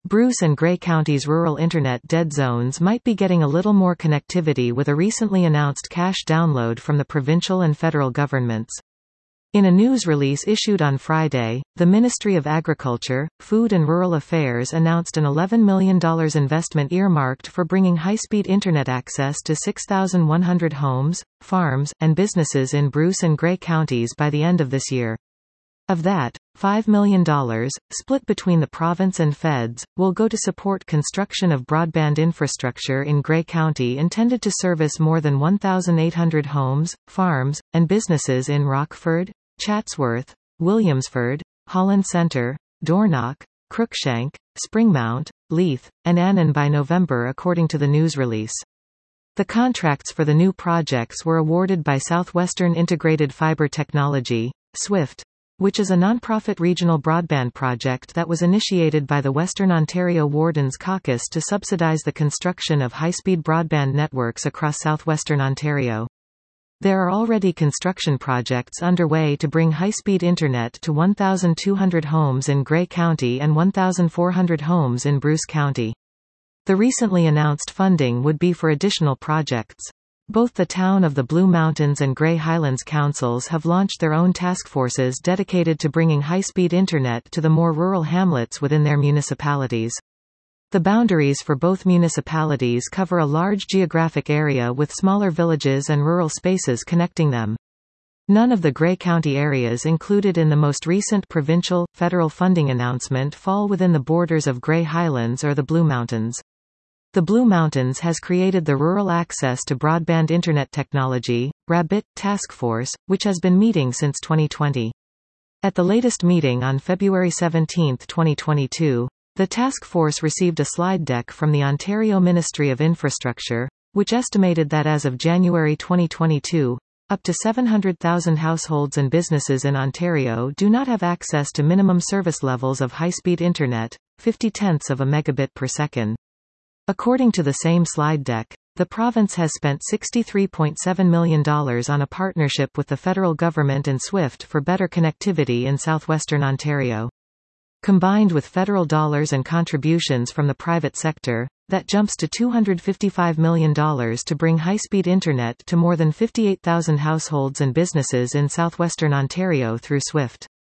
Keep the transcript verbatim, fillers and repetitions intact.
Bruce and Grey Counties' rural internet dead zones might be getting a little more connectivity with a recently announced cash download from the provincial and federal governments. In a news release issued on Friday, the Ministry of Agriculture, Food and Rural Affairs announced an eleven million dollars investment earmarked for bringing high-speed internet access to six thousand one hundred homes, farms, and businesses in Bruce and Grey counties by the end of this year. Of that, five million dollars, split between the province and feds, will go to support construction of broadband infrastructure in Grey County intended to service more than one thousand eight hundred homes, farms, and businesses in Rockford, Chatsworth, Williamsford, Holland Centre, Dornoch, Cruikshank, Springmount, Leith, and Annan by November according to the news release. The contracts for the new projects were awarded by Southwestern Integrated Fibre Technology, SWIFT, which is a non-profit regional broadband project that was initiated by the Western Ontario Wardens Caucus to subsidize the construction of high-speed broadband networks across southwestern Ontario. There are already construction projects underway to bring high-speed internet to one thousand two hundred homes in Grey County and one thousand four hundred homes in Bruce County. The recently announced funding would be for additional projects. Both the Town of the Blue Mountains and Grey Highlands councils have launched their own task forces dedicated to bringing high-speed internet to the more rural hamlets within their municipalities. The boundaries for both municipalities cover a large geographic area with smaller villages and rural spaces connecting them. None of the Grey County areas included in the most recent provincial, federal funding announcement fall within the borders of Grey Highlands or the Blue Mountains. The Blue Mountains has created the Rural Access to Broadband Internet Technology, RABBIT, Task Force, which has been meeting since twenty twenty. At the latest meeting on February seventeenth twenty twenty-two, the task force received a slide deck from the Ontario Ministry of Infrastructure, which estimated that as of January twenty twenty-two, up to seven hundred thousand households and businesses in Ontario do not have access to minimum service levels of high-speed internet, fifty tenths of a megabit per second. According to the same slide deck, the province has spent sixty-three point seven million dollars on a partnership with the federal government and SWIFT for better connectivity in southwestern Ontario. Combined with federal dollars and contributions from the private sector, that jumps to two hundred fifty-five million dollars to bring high-speed internet to more than fifty-eight thousand households and businesses in southwestern Ontario through SWIFT.